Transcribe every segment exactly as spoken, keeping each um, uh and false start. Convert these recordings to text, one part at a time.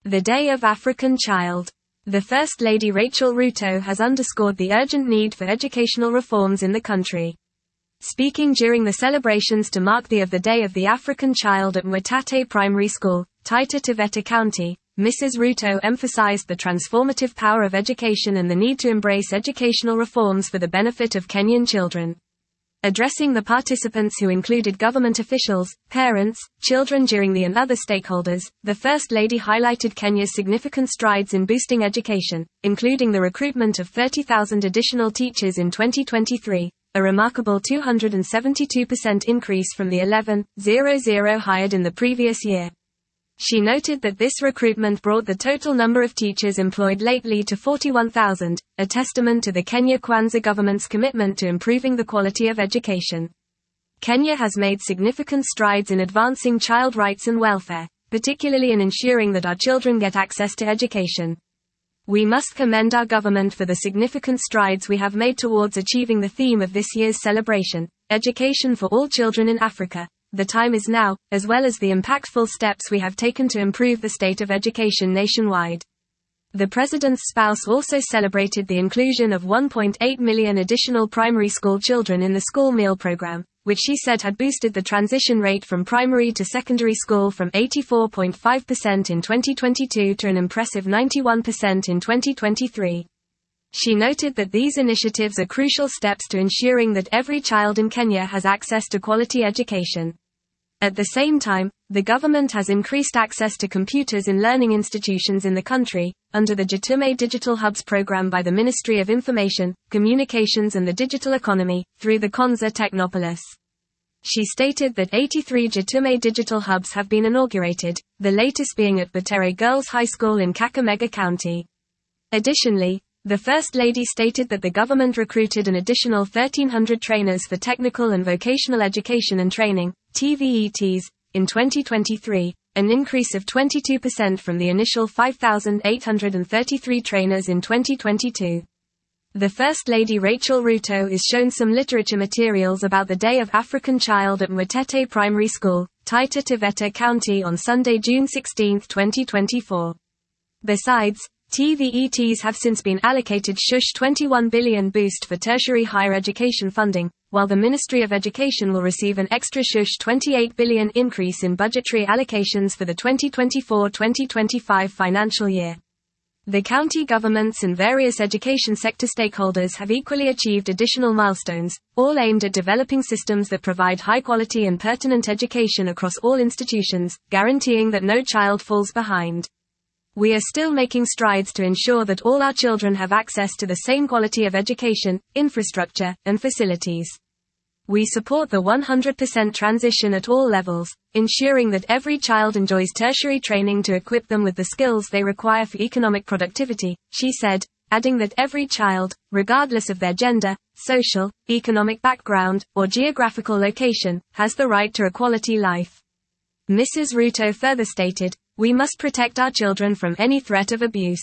The Day of African Child. The First Lady Rachel Ruto has underscored the urgent need for educational reforms in the country. Speaking during the celebrations to mark the of the Day of the African Child at Mwatate Primary School, Taita Taveta County, Missus Ruto emphasized the transformative power of education and the need to embrace educational reforms for the benefit of Kenyan children. Addressing the participants who included government officials, parents, children during the and other stakeholders, the First Lady highlighted Kenya's significant strides in boosting education, including the recruitment of thirty thousand additional teachers in twenty twenty-three, a remarkable two hundred seventy-two percent increase from the eleven thousand hired in the previous year. She noted that this recruitment brought the total number of teachers employed lately to forty-one thousand, a testament to the Kenya Kwanza government's commitment to improving the quality of education. Kenya has made significant strides in advancing child rights and welfare, particularly in ensuring that our children get access to education. We must commend our government for the significant strides we have made towards achieving the theme of this year's celebration, education for all children in Africa. The time is now, as well as the impactful steps we have taken to improve the state of education nationwide. The President's spouse also celebrated the inclusion of one point eight million additional primary school children in the school meal program, which she said had boosted the transition rate from primary to secondary school from eighty-four point five percent in twenty twenty-two to an impressive ninety-one percent in twenty twenty-three. She noted that these initiatives are crucial steps to ensuring that every child in Kenya has access to quality education. At the same time, the government has increased access to computers in learning institutions in the country, under the Jitume Digital Hubs program by the Ministry of Information, Communications and the Digital Economy, through the Konza Technopolis. She stated that eighty-three Jitume Digital Hubs have been inaugurated, the latest being at Butere Girls High School in Kakamega County. Additionally, the First Lady stated that the government recruited an additional thirteen hundred trainers for technical and vocational education and training, T V E Ts, in twenty twenty-three, an increase of twenty-two percent from the initial five thousand eight hundred thirty-three trainers in twenty twenty-two. The First Lady Rachel Ruto is shown some literature materials about the Day of African Child at Mwatate Primary School, Taita Taveta County on Sunday, June sixteenth, twenty twenty-four. Besides, T V E Ts have since been allocated shush twenty-one billion boost for tertiary higher education funding, while the Ministry of Education will receive an extra shush twenty-eight billion increase in budgetary allocations for the twenty twenty-four twenty twenty-five financial year. The county governments and various education sector stakeholders have equally achieved additional milestones, all aimed at developing systems that provide high quality and pertinent education across all institutions, guaranteeing that no child falls behind. We are still making strides to ensure that all our children have access to the same quality of education, infrastructure, and facilities. We support the one hundred percent transition at all levels, ensuring that every child enjoys tertiary training to equip them with the skills they require for economic productivity, she said, adding that every child, regardless of their gender, social, economic background, or geographical location, has the right to a quality life. Missus Ruto further stated, "We must protect our children from any threat of abuse.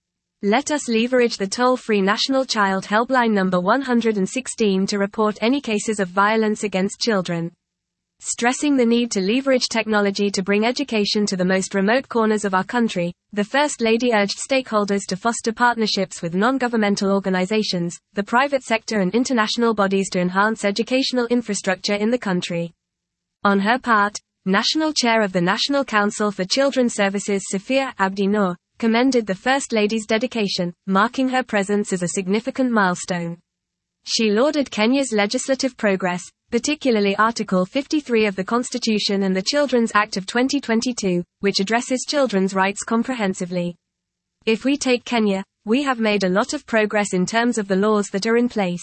Let us leverage the toll-free National Child Helpline number one hundred sixteen to report any cases of violence against children." Stressing the need to leverage technology to bring education to the most remote corners of our country, the First Lady urged stakeholders to foster partnerships with non-governmental organizations, the private sector and international bodies to enhance educational infrastructure in the country. On her part, National Chair of the National Council for Children's Services Sophia Abdi Noor commended the First Lady's dedication, marking her presence as a significant milestone. She lauded Kenya's legislative progress, particularly Article fifty-three of the Constitution and the Children's Act of twenty twenty-two, which addresses children's rights comprehensively. "If we take Kenya, we have made a lot of progress in terms of the laws that are in place.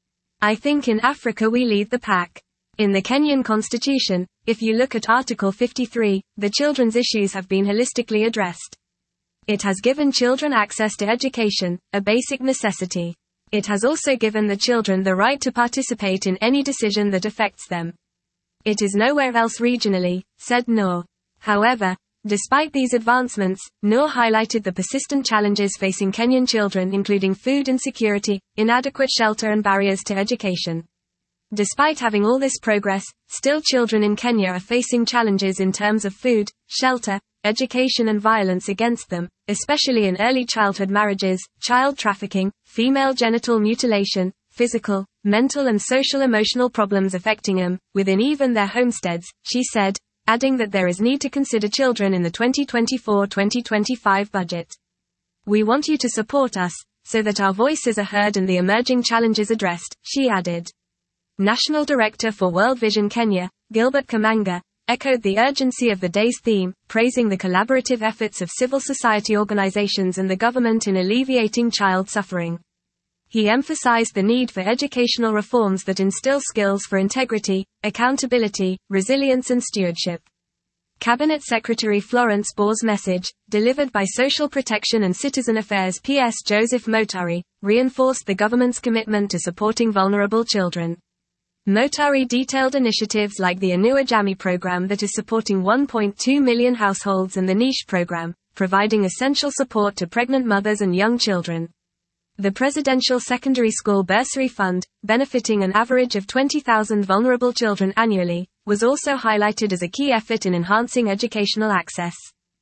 I think in Africa we lead the pack. In the Kenyan Constitution, if you look at Article fifty-three, the children's issues have been holistically addressed. It has given children access to education, a basic necessity. It has also given the children the right to participate in any decision that affects them. It is nowhere else regionally," said Noor. However, despite these advancements, Noor highlighted the persistent challenges facing Kenyan children, including food insecurity, inadequate shelter and barriers to education. Despite having all this progress, still children in Kenya are facing challenges in terms of food, shelter, education and violence against them, especially in early childhood marriages, child trafficking, female genital mutilation, physical, mental and social emotional problems affecting them, within even their homesteads, she said, adding that there is need to consider children in the twenty twenty-four twenty twenty-five budget. We want you to support us, so that our voices are heard and the emerging challenges addressed, she added. National Director for World Vision Kenya, Gilbert Kamanga, echoed the urgency of the day's theme, praising the collaborative efforts of civil society organizations and the government in alleviating child suffering. He emphasized the need for educational reforms that instill skills for integrity, accountability, resilience and stewardship. Cabinet Secretary Florence Baugh's message, delivered by Social Protection and Citizen Affairs P S Joseph Motari, reinforced the government's commitment to supporting vulnerable children. Motari detailed initiatives like the Inua Jamii program that is supporting one point two million households and the Niche program, providing essential support to pregnant mothers and young children. The Presidential Secondary School Bursary Fund, benefiting an average of twenty thousand vulnerable children annually, was also highlighted as a key effort in enhancing educational access.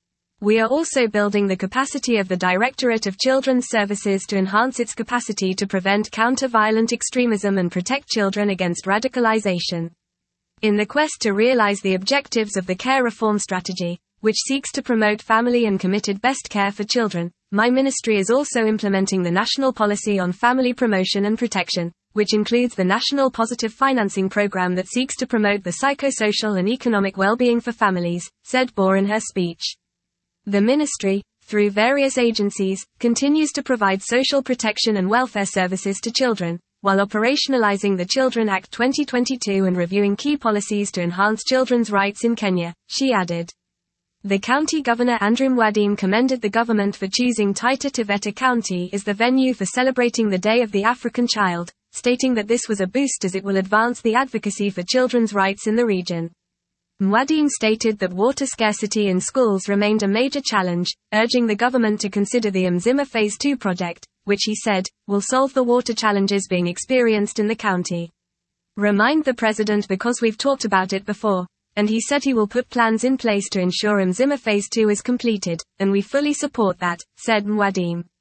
We are also building the capacity of the Directorate of Children's Services to enhance its capacity to prevent counter-violent extremism and protect children against radicalization. In the quest to realize the objectives of the care reform strategy, which seeks to promote family and committed best care for children, my ministry is also implementing the National Policy on Family Promotion and Protection, which includes the National Positive Financing Program that seeks to promote the psychosocial and economic well-being for families, said Baugh in her speech. The ministry, through various agencies, continues to provide social protection and welfare services to children, while operationalizing the Children Act twenty twenty-two and reviewing key policies to enhance children's rights in Kenya, she added. The county governor Andrew Mwadime commended the government for choosing Taita Taveta County as the venue for celebrating the Day of the African Child, stating that this was a boost as it will advance the advocacy for children's rights in the region. Mwadime stated that water scarcity in schools remained a major challenge, urging the government to consider the Mzima Phase two project, which he said, will solve the water challenges being experienced in the county. Remind the president because we've talked about it before. And he said he will put plans in place to ensure Mzima Phase two is completed, and we fully support that, said Mwadime.